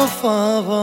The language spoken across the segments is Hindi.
वफावा।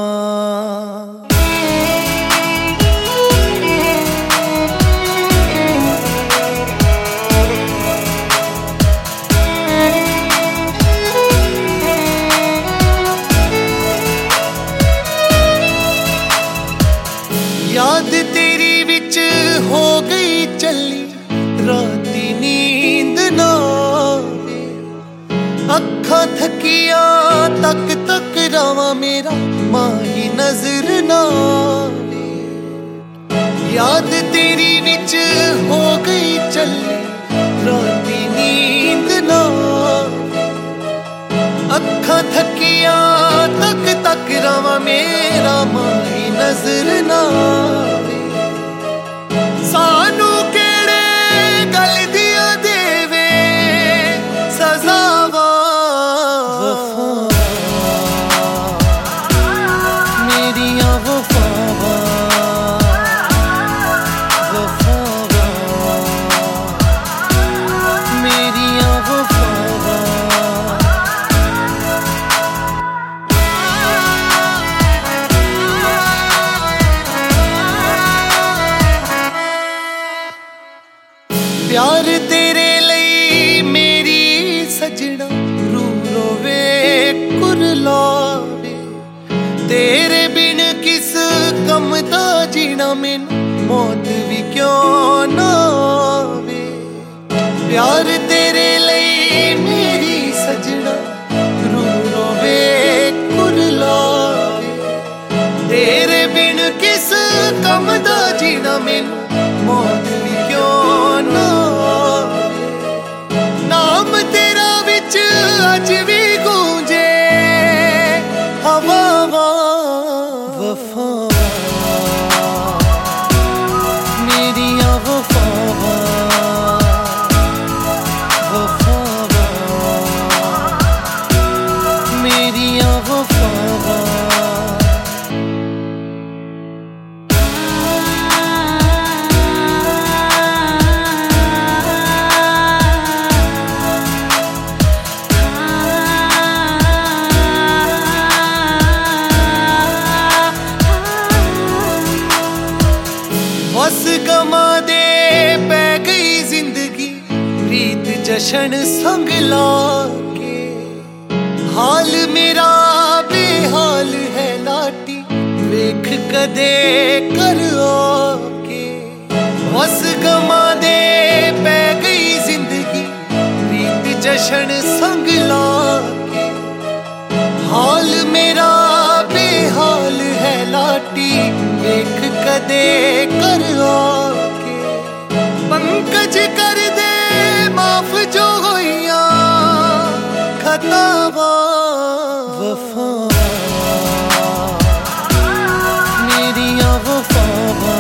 याद तेरी विच हो गई चली राती नींद ना आवे, अखा थकिया तक तक रावा मेरा माही नजर ना आवे। याद तेरी विच हो गई चली राती नींद ना आवे, अखा थकिया तक तक रावा मेरा माही नजर ना आवे। सानू केड़े गल दिया देवे सजावा, मेरिया वफावा, वफावा, मेरिया वफावा। प्यार तेरे लई मेरी सजना रू रोवे कुरलावे, तेरे बिन किस कम दा जीना मैनू मौत भी क्यों ना आवे। प्यार तेरे लई मेरी सजना रू रोवे कुरलावे, तेरे बिन किस कम दा जीना मैनू मौत भी क्यों ना आवे। नाम तेरा विच अज भी गूंजे हवावा, वफावा, मेरिया वफावा, वफावा, मेरिया वफावा। बस गमा दे पै गई जिंदगी प्रीत जशन संग लाके, हाल मेरा बेहाल है लाटी वेख कदे कर आके। बस गमा दे पै गई जिंदगी प्रीत जशन संग लाके, हाल मेरा बेहाल है लाटी वेख कदे कर आके। पंकज कर दे माफ जो होइया खतावा, वफावा, मेरिया वफावा,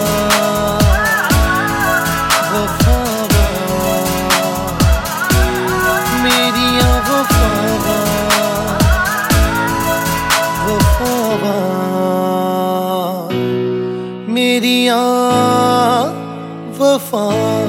वफावा, मेरिया वफावा, वफावा, मेरिया वफा।